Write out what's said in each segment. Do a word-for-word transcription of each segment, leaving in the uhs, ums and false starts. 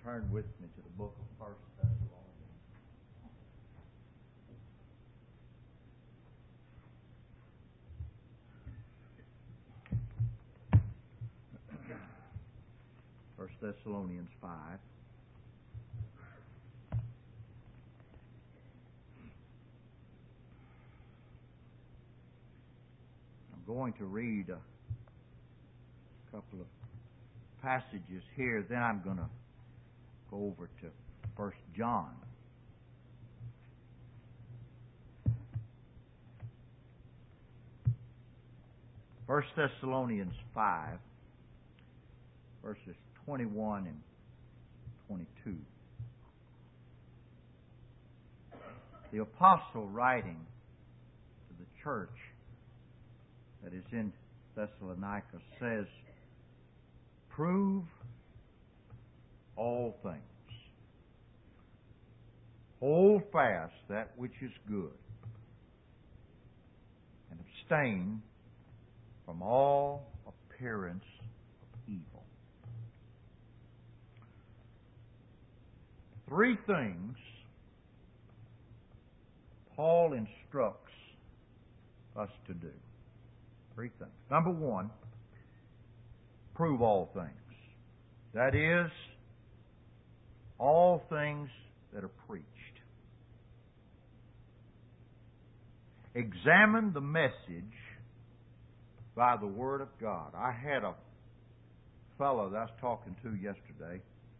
turn with me to the book of First Thessalonians. First Thessalonians five. I'm going to read a couple of passages here, then I'm going to go over to First John. First Thessalonians five, verses twenty-one and twenty-two. The apostle writing to the church that is in Thessalonica says, "Prove all things. Hold fast that which is good, and abstain from all appearance of evil." Three things Paul instructs us to do. Three things. Number one, prove all things. That is, all things that are preached. Examine the message by the Word of God. I had a fellow that I was talking to yesterday,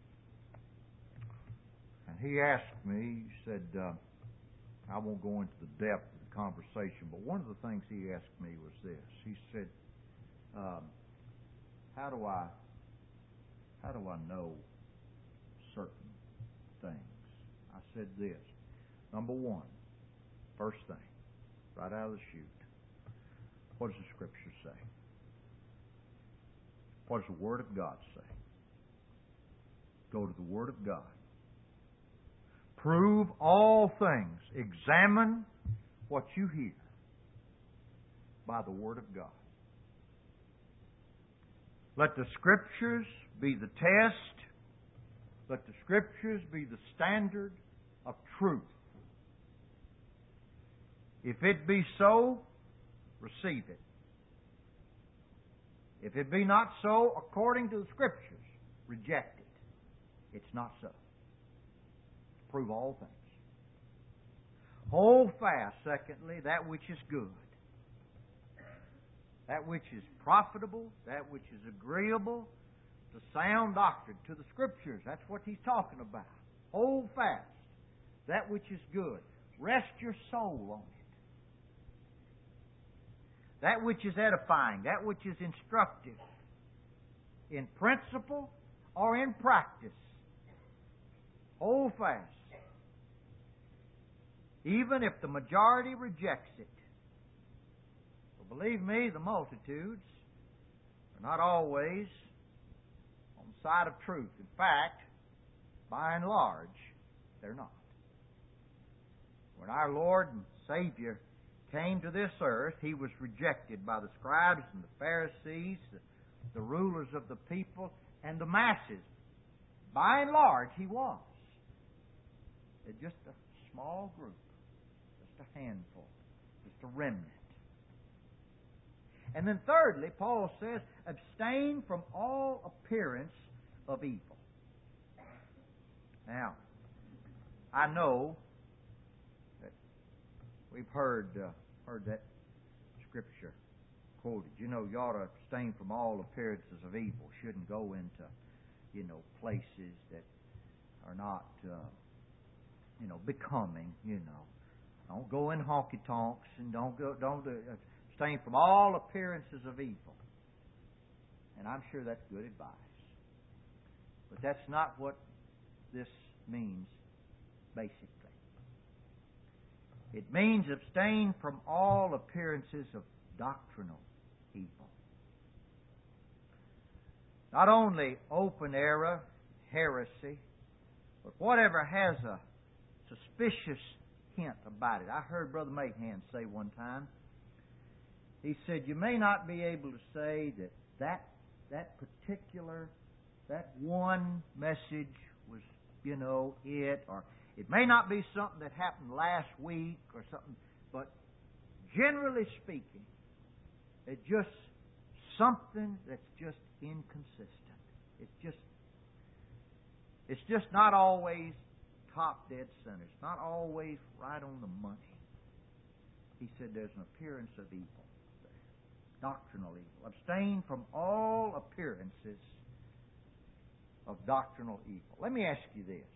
and he asked me, he said, uh, I won't go into the depth of the conversation, but one of the things he asked me was this. He said, um, how do I how do I know certain things? I said this. Number one, first thing, right out of the chute, what does the Scripture say? What does the Word of God say? Go to the Word of God. Prove all things. Examine what you hear by the Word of God. Let the Scriptures be the test. Let the Scriptures be the standard of truth. If it be so, receive it. If it be not so, according to the Scriptures, reject it. It's not so. Prove all things. Hold fast, secondly, that which is good. That which is profitable, that which is agreeable to sound doctrine, to the Scriptures. That's what he's talking about. Hold fast that which is good. Rest your soul on it. That which is edifying, that which is instructive, in principle or in practice. Hold fast. Even if the majority rejects it. For believe me, the multitudes are not always on the side of truth. In fact, by and large, they're not. When our Lord and Savior came to this earth, He was rejected by the scribes and the Pharisees, the, the rulers of the people, and the masses. By and large, He was. They're just a small group, just a handful, just a remnant. And then thirdly, Paul says, abstain from all appearance of evil. Now, I know that we've heard uh, heard that scripture quoted. You know, you ought to abstain from all appearances of evil. Shouldn't go into, you know, places that are not, uh, you know, becoming. You know, don't go in honky tonks and don't go don't uh, abstain from all appearances of evil. And I'm sure that's good advice. But that's not what this means, basically. It means abstain from all appearances of doctrinal evil. Not only open error, heresy, but whatever has a suspicious hint about it. I heard Brother Mahan say one time, he said, you may not be able to say that that, that particular, that one message was, you know, it, or it may not be something that happened last week or something, but generally speaking, it's just something that's just inconsistent. It's just, it's just not always top dead center. It's not always right on the money. He said there's an appearance of evil there, doctrinal evil. Abstain from all appearances of doctrinal evil. Let me ask you this.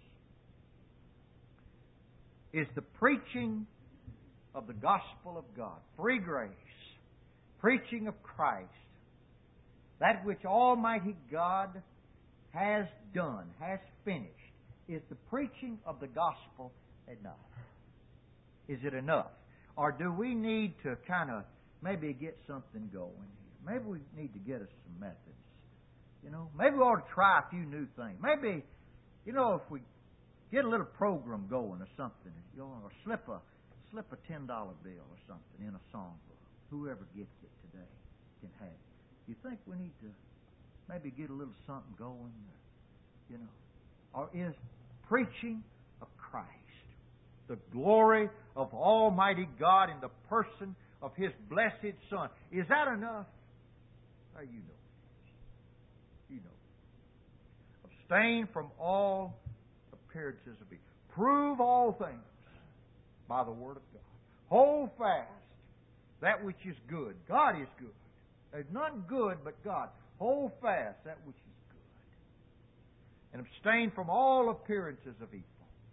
Is the preaching of the gospel of God, free grace, preaching of Christ, that which Almighty God has done, has finished, is the preaching of the gospel enough? Is it enough? Or do we need to kind of maybe get something going here? Maybe we need to get us some methods. You know, maybe we ought to try a few new things. Maybe, you know, if we get a little program going or something, you know, or slip a slip a ten dollar bill or something in a songbook. Whoever gets it today can have it. You think we need to maybe get a little something going? You know, or is preaching of Christ, the glory of Almighty God in the person of His blessed Son, is that enough? Oh, you know. You know. Abstain from all appearances of evil. Prove all things by the Word of God. Hold fast that which is good. God is good. There's none good but God. Hold fast that which is good. And abstain from all appearances of evil.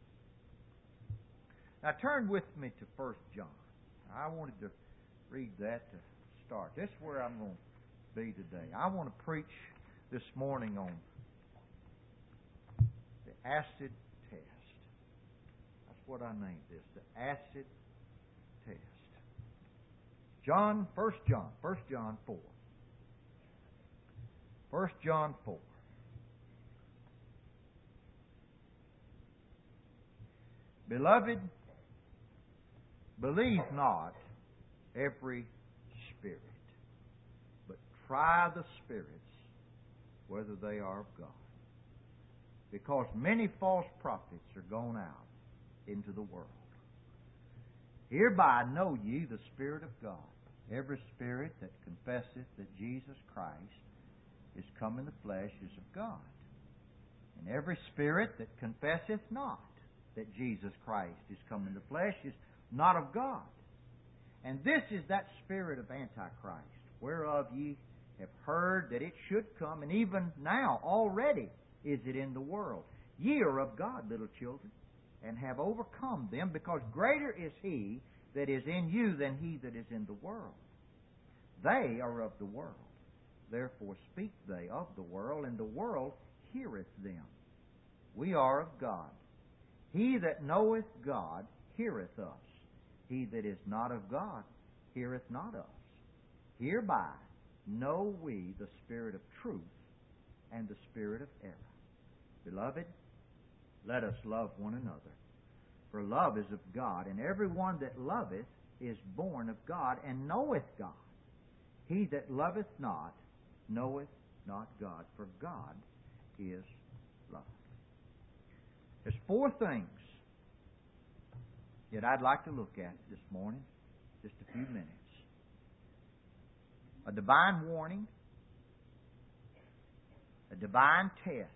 Now turn with me to First John. I wanted to read that to start. That's where I'm going to be today. I want to preach this morning on the acid test. That's what I named this, the acid test. John, First John, First John four. First John four. Beloved, believe not every spirit, but try the spirits whether they are of God. Because many false prophets are gone out into the world. Hereby know ye the Spirit of God. Every spirit that confesseth that Jesus Christ is come in the flesh is of God. And every spirit that confesseth not that Jesus Christ is come in the flesh is not of God. And this is that spirit of Antichrist, whereof ye have heard that it should come, and even now already is it in the world. Ye are of God, little children, and have overcome them, because greater is He that is in you than he that is in the world. They are of the world. Therefore speak they of the world, and the world heareth them. We are of God. He that knoweth God heareth us. He that is not of God heareth not us. Hereby know we the spirit of truth and the spirit of error. Beloved, let us love one another. For love is of God, and every one that loveth is born of God, and knoweth God. He that loveth not knoweth not God, for God is love. There's four things that I'd like to look at this morning, just a few minutes. A divine warning, a divine test,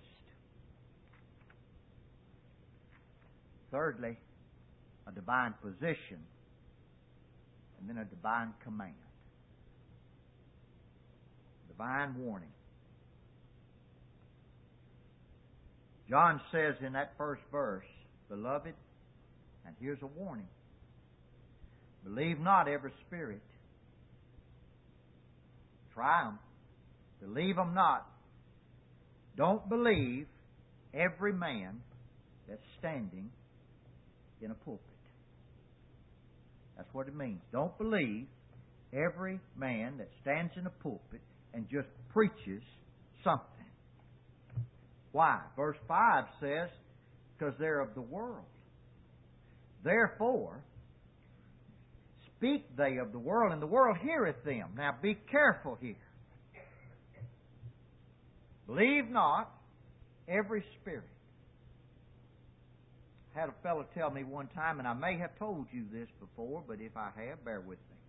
thirdly, a divine position, and then a divine command. Divine warning. John says in that first verse, Beloved, and here's a warning, believe not every spirit. Try them. Believe them not. Don't believe every man that's standing in a pulpit. That's what it means. Don't believe every man that stands in a pulpit and just preaches something. Why? Verse five says, because they're of the world. Therefore, speak they of the world, and the world heareth them. Now be careful here. Believe not every spirit. had a fellow tell me one time, and I may have told you this before, but if I have, bear with me.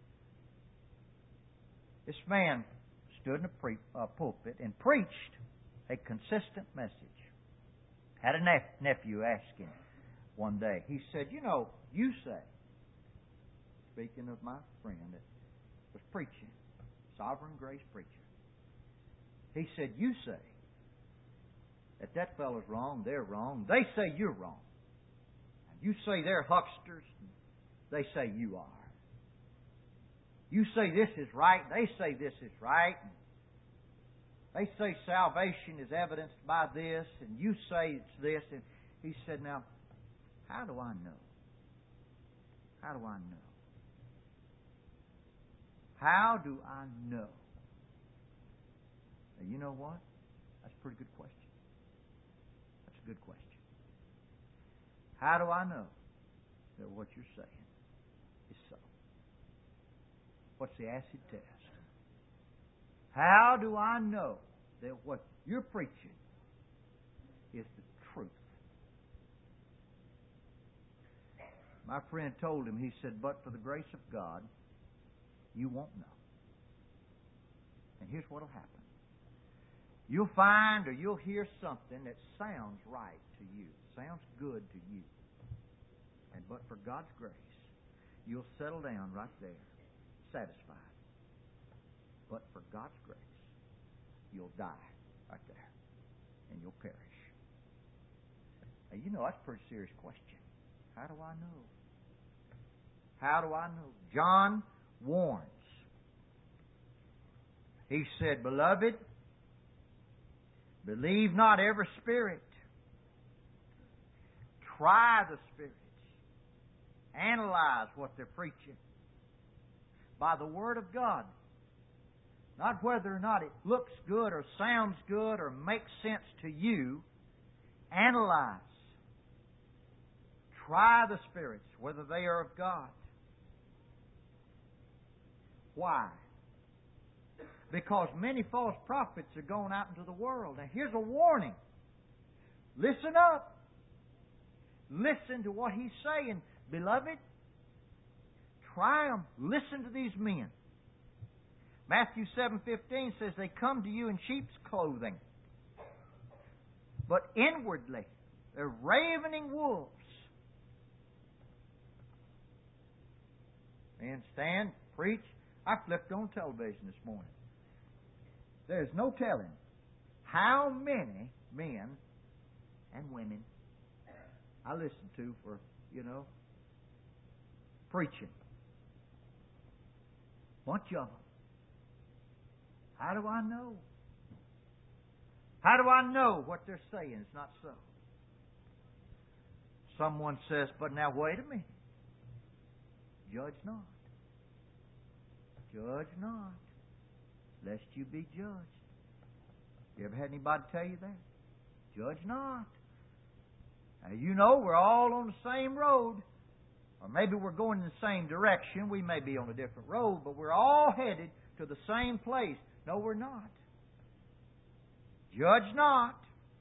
This man stood in a pre- uh, pulpit and preached a consistent message. Had a nep- nephew ask him one day. He said, you know, you say, speaking of my friend that was preaching, Sovereign Grace preacher, he said, you say that that fellow's wrong, they're wrong, they say you're wrong. And you say they're hucksters, they say you are. You say this is right, they say this is right. They say salvation is evidenced by this, and you say it's this. And he said, now, how do I know? How do I know? How do I know? Now, you know what? That's a pretty good question. That's a good question. How do I know that what you're saying is so? What's the acid test? How do I know that what you're preaching is the truth? My friend told him, he said, but for the grace of God, you won't know. And here's what will happen. You'll find or you'll hear something that sounds right to you, sounds good to you. And but for God's grace, you'll settle down right there, satisfied. But for God's grace, you'll die right there, and you'll perish. Now, you know, that's a pretty serious question. How do I know? How do I know? John warns. He said, beloved, believe not every spirit. Try the spirits. Analyze what they're preaching by the Word of God. Not whether or not it looks good or sounds good or makes sense to you. Analyze. Try the spirits, whether they are of God. Why? Because many false prophets are going out into the world. Now here's a warning. Listen up. Listen to what he's saying. Beloved, try them. Listen to these men. Matthew seven fifteen says they come to you in sheep's clothing, but inwardly they're ravening wolves. Men stand, preach. I flipped on television this morning. There's no telling how many men and women I listen to for, you know, preaching. Bunch of them. How do I know? How do I know what they're saying is not so? Someone says, but now wait a minute. Judge not. Judge not, lest you be judged. You ever had anybody tell you that? Judge not. Now, you know we're all on the same road. Or maybe we're going in the same direction. We may be on a different road, but we're all headed to the same place. No, we're not. Judge not.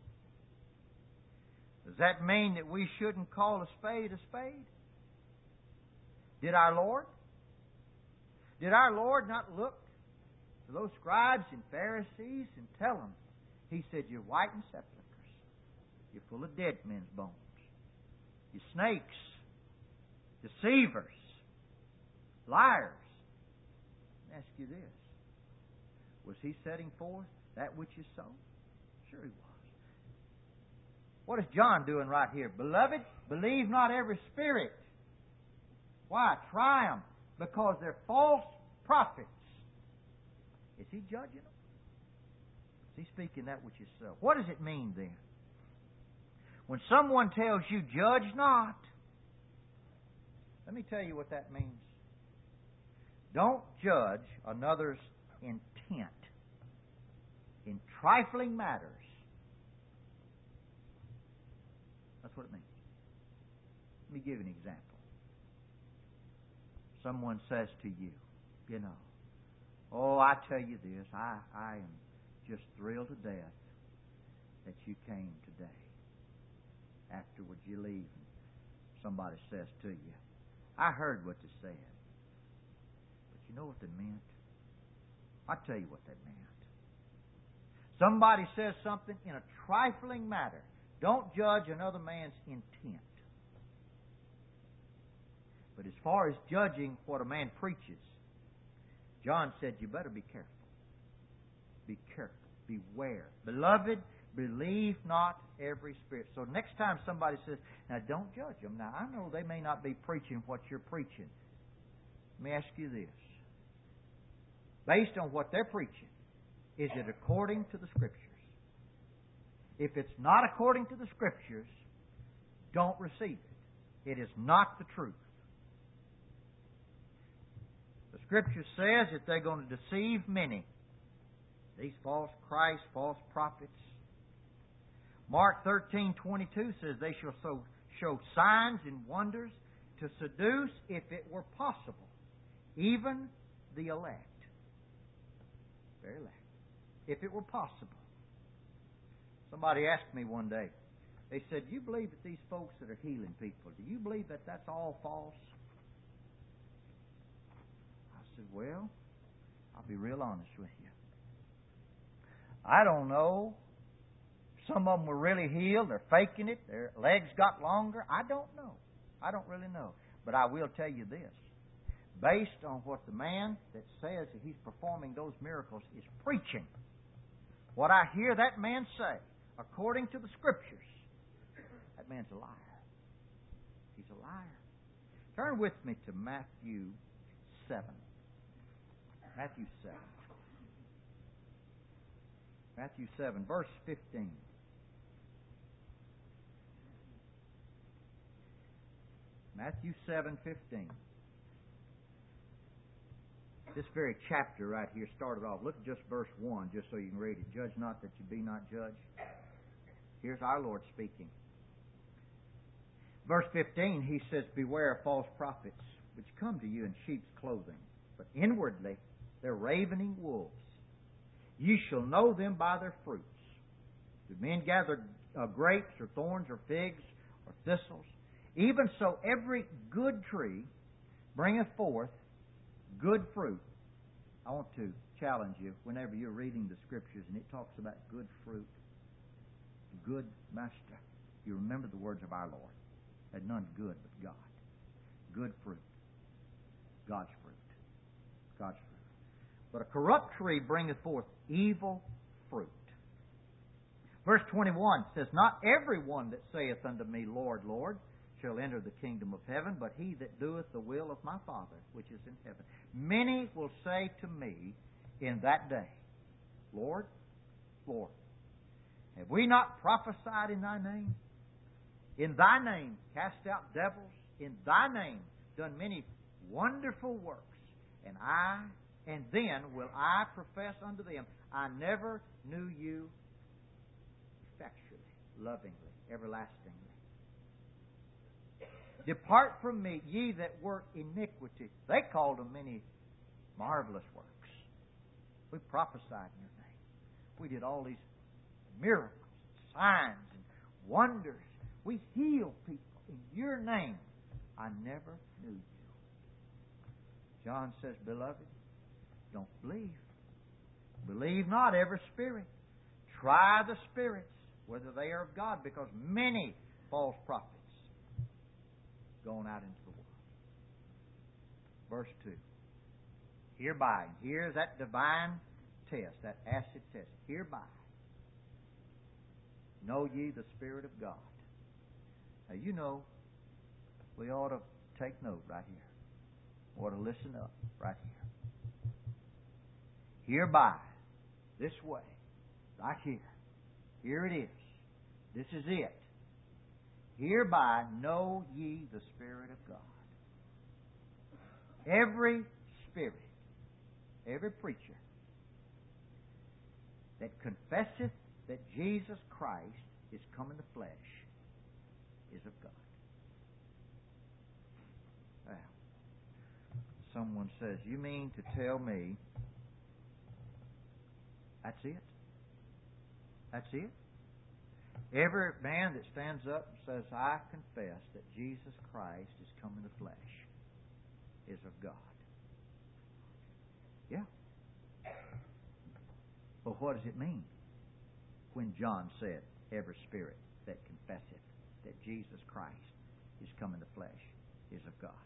Does that mean that we shouldn't call a spade a spade? Did our Lord? Did our Lord not look to those scribes and Pharisees and tell them, He said, you're whitened sepulchres. You're full of dead men's bones. You're snakes, deceivers, liars. Let me ask you this. Was He setting forth that which is so? Sure He was. What is John doing right here? Beloved, believe not every spirit. Why? Try them. Because they're false prophets. Is He judging them? Is He speaking that which is so? What does it mean then? When someone tells you, judge not, let me tell you what that means. Don't judge another's intent in trifling matters. That's what it means. Let me give you an example. Someone says to you, you know, oh, I tell you this, I, I am just thrilled to death that you came today. Afterwards you leave. somebody says to you, I heard what they said. But you know what they meant? I'll tell you what they meant. Somebody says something in a trifling matter. Don't judge another man's intent. But as far as judging what a man preaches, John said you better be careful. Be careful. Beware. Beloved, believe not every spirit. So next time somebody says, now don't judge them. Now I know they may not be preaching what you're preaching. Let me ask you this. Based on what they're preaching, is it according to the Scriptures? If it's not according to the Scriptures, don't receive it. It is not the truth. The Scripture says that they're going to deceive many. These false Christs, false prophets. Mark thirteen twenty-two says they shall so, show signs and wonders to seduce, if it were possible, even the elect. Very elect. If it were possible. Somebody asked me one day, they said, do you believe that these folks that are healing people, do you believe that that's all false? I said, well, I'll be real honest with you. I don't know. Some of them were really healed. They're faking it. Their legs got longer. I don't know. I don't really know. But I will tell you this. Based on what the man that says that he's performing those miracles is preaching, what I hear that man say, according to the Scriptures, that man's a liar. He's a liar. Turn with me to Matthew seven. Matthew seven. Matthew seven, verse fifteen. Matthew seven, fifteen. This very chapter right here started off. Look at just verse one, just so you can read it. Judge not that you be not judged. Here's our Lord speaking. Verse fifteen, He says, beware of false prophets, which come to you in sheep's clothing, but inwardly they're ravening wolves. You shall know them by their fruits. Do men gather uh, grapes or thorns or figs or thistles? Even so, every good tree bringeth forth good fruit. I want to challenge you whenever you're reading the Scriptures and it talks about good fruit, good master. You remember the words of our Lord. That none good but God. Good fruit. God's fruit. God's fruit. But a corrupt tree bringeth forth evil fruit. Verse twenty-one says, not every one that saith unto me, Lord, Lord, shall enter the kingdom of heaven, but he that doeth the will of my Father which is in heaven. Many will say to me in that day, Lord, Lord, have we not prophesied in thy name? In thy name cast out devils, in thy name done many wonderful works, and I, and then will I profess unto them, I never knew you effectually, lovingly, everlastingly. Depart from me, ye that work iniquity. They called them many marvelous works. We prophesied in your name. We did all these miracles, signs, and wonders. We healed people in your name. I never knew you. John says, beloved, don't believe. Believe not every spirit. Try the spirits, whether they are of God, because many false prophets going out into the world. Verse two. Hereby, and here's that divine test, that acid test. Hereby know ye the Spirit of God. Now you know, we ought to take note right here. We ought to listen up right here. Hereby, this way, right here. Here it is. This is it. Hereby know ye the Spirit of God. Every spirit, every preacher that confesseth that Jesus Christ is come in the flesh is of God. Now, someone says, you mean to tell me that's it? That's it? Every man that stands up and says, I confess that Jesus Christ is come in the flesh, is of God. Yeah. But what does it mean when John said, every spirit that confesseth that Jesus Christ is come in the flesh is of God?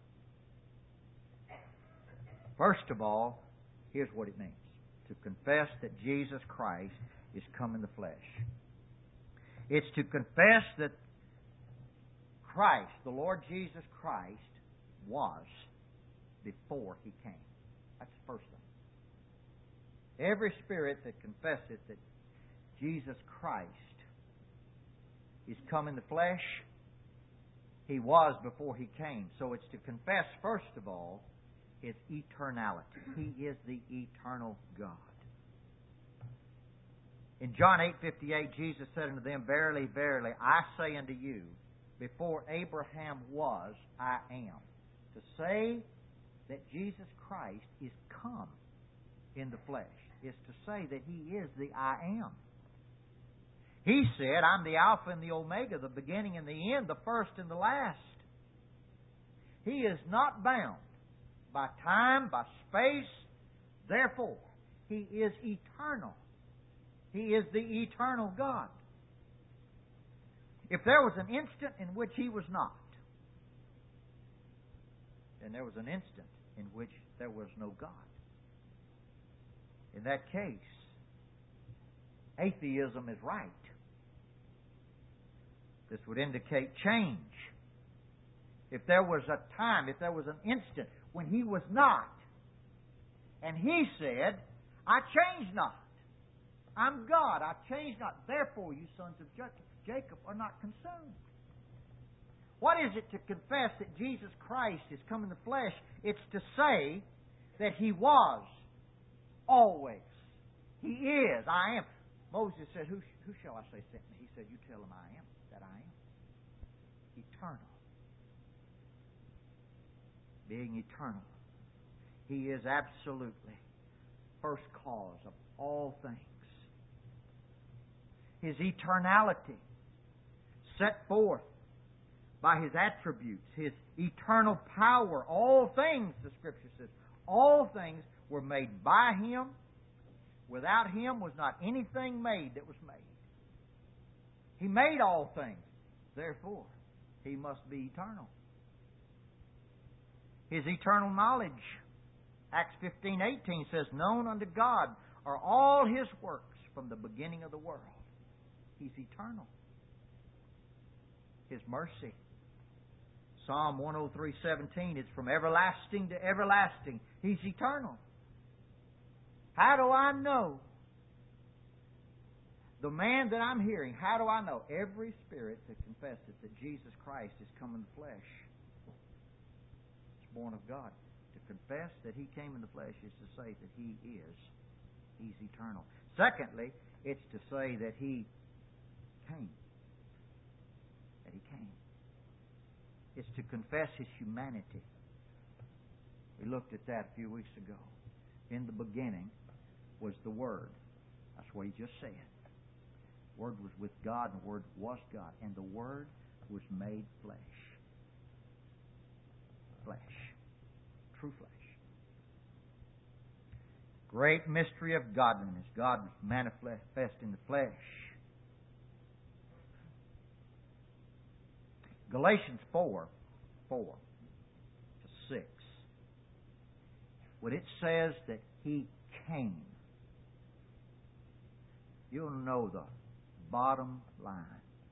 First of all, here's what it means. To confess that Jesus Christ is come in the flesh. It's to confess that Christ, the Lord Jesus Christ, was before He came. That's the first thing. Every spirit that confesseth that Jesus Christ is come in the flesh, He was before He came. So it's to confess, first of all, His eternality. He is the eternal God. In John eight fifty-eight, Jesus said unto them, Verily, verily, I say unto you, before Abraham was, I am. To say that Jesus Christ is come in the flesh is to say that He is the I am. He said, I'm the Alpha and the Omega, the beginning and the end, the first and the last. He is not bound by time, by space. Therefore, He is eternal. He is the eternal God. If there was an instant in which He was not, then there was an instant in which there was no God. In that case, atheism is right. This would indicate change. If there was a time, if there was an instant when He was not, and He said, I change not. I'm God. I change not. Therefore, you sons of Jacob are not consumed. What is it to confess that Jesus Christ is come in the flesh? It's to say that He was always. He is. I am. Moses said, Who, who shall I say sent me? He said, you tell him I am, that I am. Eternal. Being eternal. He is absolutely first cause of all things. His eternality set forth by His attributes, His eternal power. All things, the Scripture says, all things were made by Him. Without Him was not anything made that was made. He made all things. Therefore, He must be eternal. His eternal knowledge, Acts fifteen eighteen says, known unto God are all His works from the beginning of the world. He's eternal. His mercy. Psalm one oh three seventeen, it's from everlasting to everlasting. He's eternal. How do I know? The man that I'm hearing, how do I know? Every spirit that confesses that Jesus Christ is come in the flesh is born of God. To confess that He came in the flesh is to say that He is. He's eternal. Secondly, it's to say that He came. That He came. It's to confess His humanity. We looked at that a few weeks ago. In the beginning was the Word. That's what He just said. The Word was with God, and the Word was God. And the Word was made flesh. Flesh. True flesh. Great mystery of godliness. God was manifest in the flesh. Galatians four, four to six. When it says that He came, you'll know the bottom line.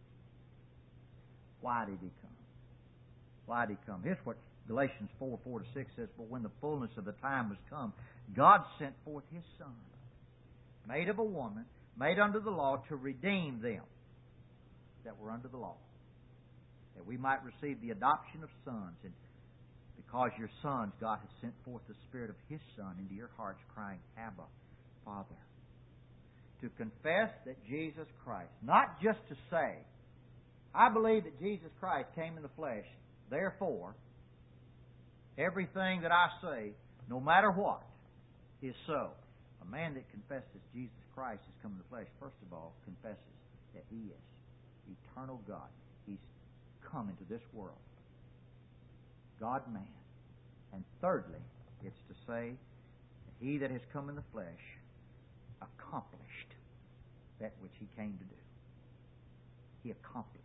Why did He come? Why did He come? Here's what Galatians four, four to six says, But when the fullness of the time was come, God sent forth His Son, made of a woman, made under the law, to redeem them that were under the law, that we might receive the adoption of sons. And because you're sons, God has sent forth the Spirit of His Son into your hearts, crying, Abba, Father. To confess that Jesus Christ, not just to say, I believe that Jesus Christ came in the flesh, therefore, everything that I say, no matter what, is so. A man that confesses Jesus Christ has come in the flesh, first of all, confesses that He is. eternal God. He's come into this world. God-man. And thirdly, it's to say that He that has come in the flesh accomplished that which He came to do. He accomplished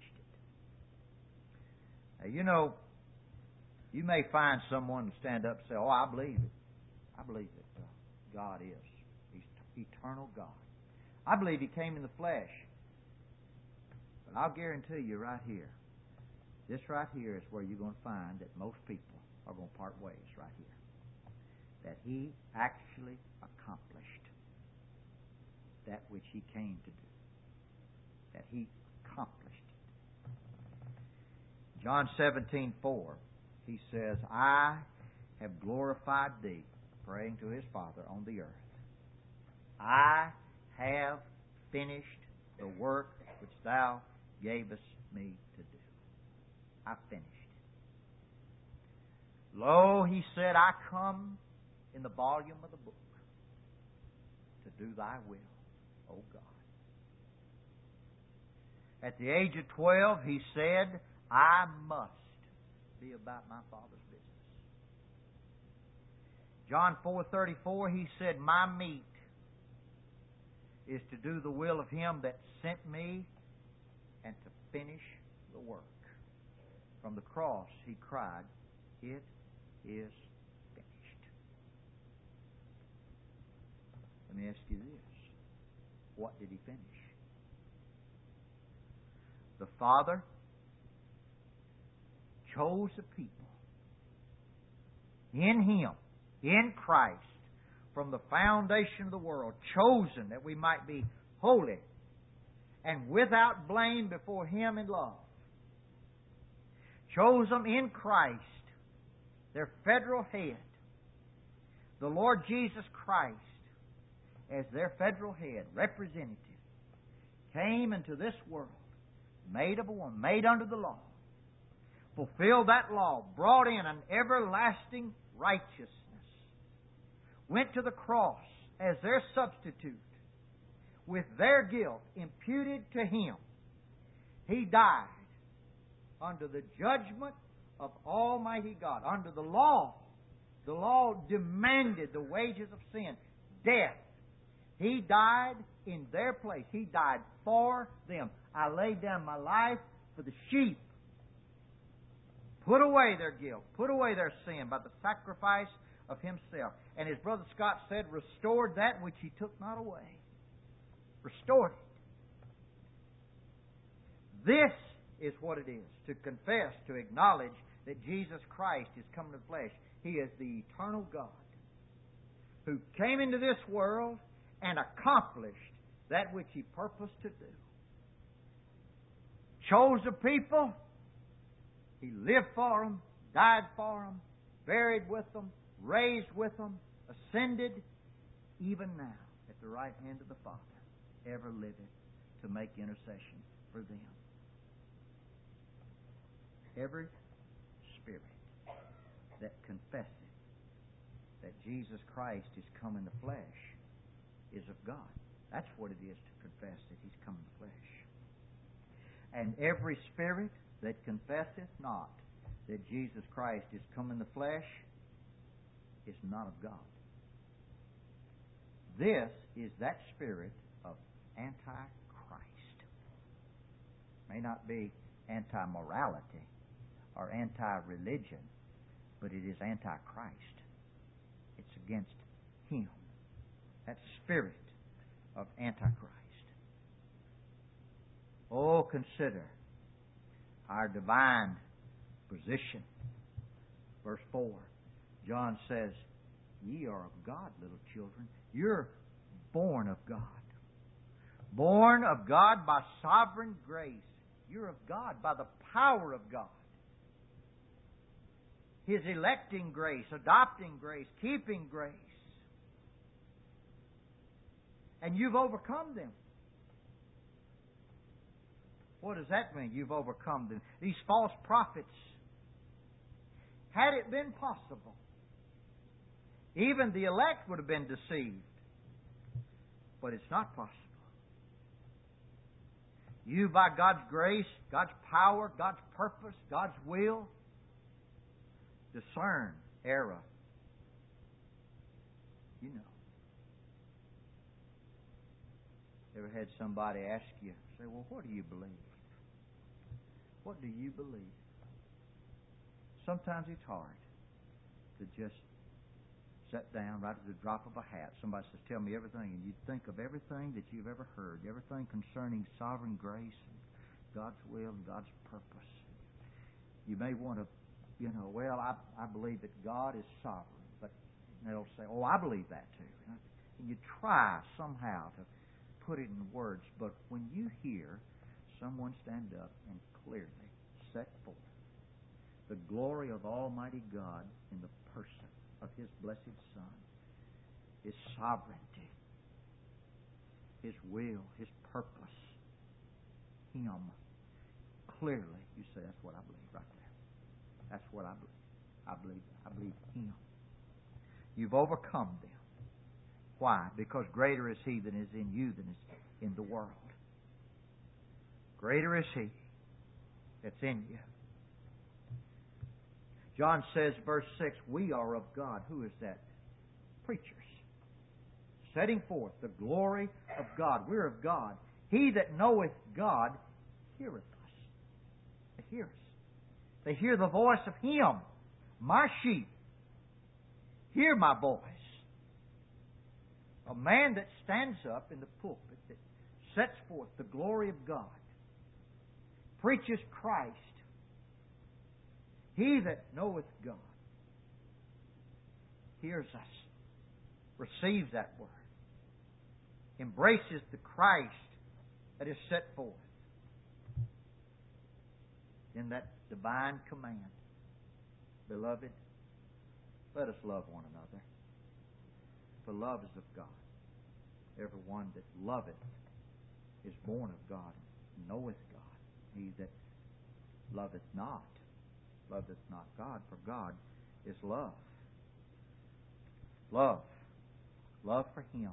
it. Now, you know, you may find someone to stand up and say, oh, I believe it. I believe that uh, God is. He's t- eternal God. I believe He came in the flesh. But I'll guarantee you right here, this right here is where you're going to find that most people are going to part ways right here. That He actually accomplished that which He came to do. That He accomplished it. John seventeen four, He says, I have glorified Thee, praying to His Father on the earth. I have finished the work which Thou gavest me to do. I finished it. Lo, He said, I come in the volume of the book to do Thy will, O God. At the age of twelve, He said, I must be about my Father's business. John four thirty-four, He said, my meat is to do the will of Him that sent me and to finish the work. From the cross, He cried, it is finished. Let me ask you this. What did He finish? The Father chose a people in Him, in Christ, from the foundation of the world, chosen that we might be holy and without blame before Him in love. Chose them in Christ, their federal head, the Lord Jesus Christ, as their federal head, representative, came into this world, made of a woman, made under the law, fulfilled that law, brought in an everlasting righteousness, went to the cross as their substitute, with their guilt imputed to Him. He died under the judgment of Almighty God, under the law. The law demanded the wages of sin, death. He died in their place. He died for them. I laid down my life for the sheep. Put away their guilt. Put away their sin by the sacrifice of Himself. And as Brother Scott said, restored that which He took not away. Restored it. This is what it is to confess, to acknowledge that Jesus Christ is come in the flesh. He is the eternal God who came into this world and accomplished that which He purposed to do. Chose a people. He lived for them, died for them, buried with them, raised with them, ascended, even now at the right hand of the Father, ever living to make intercession for them. Every spirit that confesses that Jesus Christ is come in the flesh is of God. That's what it is to confess that He's come in the flesh. And every spirit that confesseth not that Jesus Christ is come in the flesh is not of God. This is that spirit of anti-Christ. May not be anti-morality or anti-religion, but it is anti-Christ. It's against Him. That spirit of antichrist. Oh, consider our divine position. Verse four, John says, ye are of God, little children. You're born of God. Born of God by sovereign grace. You're of God by the power of God. His electing grace, adopting grace, keeping grace. And you've overcome them. What does that mean? You've overcome them. These false prophets. Had it been possible, even the elect would have been deceived. But it's not possible. You, by God's grace, God's power, God's purpose, God's will, discern error. You know. Ever had somebody ask you, say, well, what do you believe? What do you believe? Sometimes it's hard to just sit down right at the drop of a hat. Somebody says, tell me everything, and you think of everything that you've ever heard, everything concerning sovereign grace and God's will and God's purpose. You may want to, you know, well, I, I believe that God is sovereign, but they'll say, oh, I believe that too. And you try somehow to put it in words, but when you hear someone stand up and clearly set forth the glory of Almighty God in the person of His blessed Son, His sovereignty, His will, His purpose, Him, clearly you say, that's what I believe right there. That's what I believe. I believe I believe Him. You've overcome them. Why? Because greater is He that is in you than is in the world. Greater is He that's in you. John says, verse six, we are of God. Who is that? Preachers. Setting forth the glory of God. We're of God. He that knoweth God heareth us. They hear us. They hear the voice of Him. My sheep hear my voice. A man that stands up in the pulpit, that sets forth the glory of God, preaches Christ. He that knoweth God hears us, receives that word, embraces the Christ that is set forth in that divine command. Beloved, let us love one another. For love is of God. Everyone that loveth is born of God, and knoweth God. He that loveth not, loveth not God, for God is love. Love. Love for Him.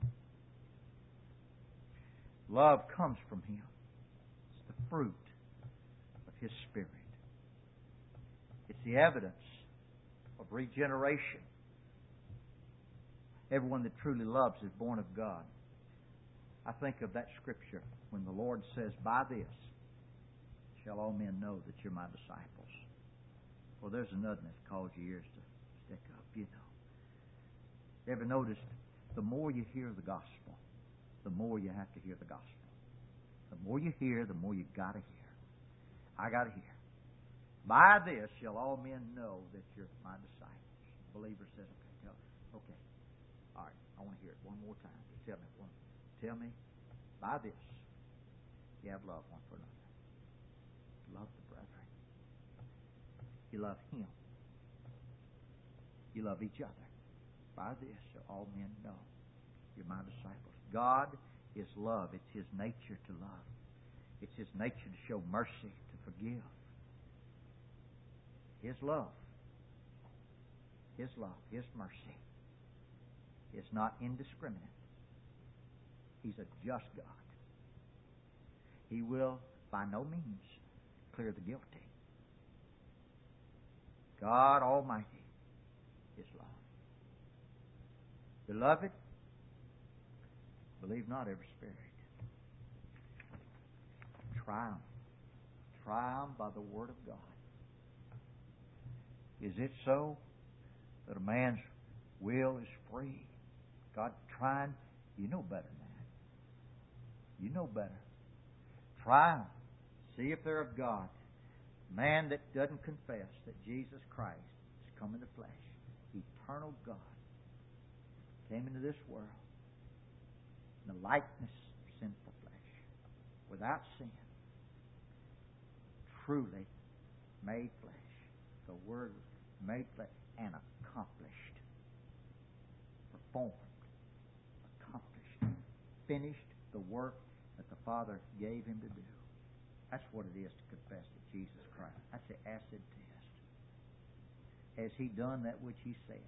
Love comes from Him. It's the fruit of His Spirit. It's the evidence of regeneration. Everyone that truly loves is born of God. I think of that scripture when the Lord says, by this shall all men know that you're my disciples. Well, there's another that's caused your ears to stick up, you know. Ever noticed, the more you hear the gospel, the more you have to hear the gospel. The more you hear, the more you got to hear. I got to hear. By this shall all men know that you're my disciples. The believer says, okay, tell, okay. All right, I want to hear it one more time. Just tell me, one, tell me, by this, you have love one for another. You love the brethren. You love Him. You love each other. By this shall all men know you're my disciples. God is love. It's His nature to love. It's His nature to show mercy, to forgive. His love, His love, His mercy is not indiscriminate. He's a just God. He will by no means clear the guilty. God Almighty is love. Beloved, believe not every spirit. Try them. Try them by the Word of God. Is it so that a man's will is free? God trying, you know better than that. You know better. Try them. See if they're of God. Man that doesn't confess that Jesus Christ has come in the flesh, eternal God, came into this world in the likeness of sinful flesh, without sin, truly made flesh. The Word was made flesh and accomplished, performed, accomplished, finished the work that the Father gave Him to do. That's what it is to confess that Jesus Christ. That's the acid test. Has He done that which He said?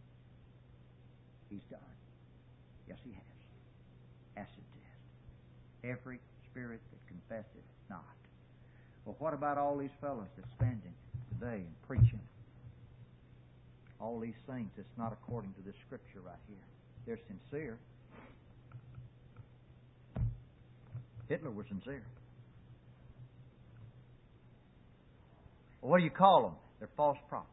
He's done. Yes, He has. Acid test. Every spirit that confesses not. Well, what about all these fellows that's standing today and preaching all these things that's not according to this Scripture right here? They're sincere. Hitler was sincere. Well, what do you call them? They're false prophets.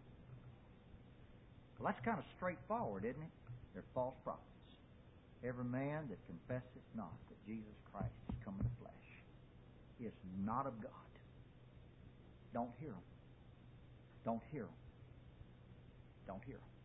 Well, that's kind of straightforward, isn't it? They're false prophets. Every man that confesseth not that Jesus Christ is come in the flesh is not of God. Don't hear them. Don't hear them. Don't hear them.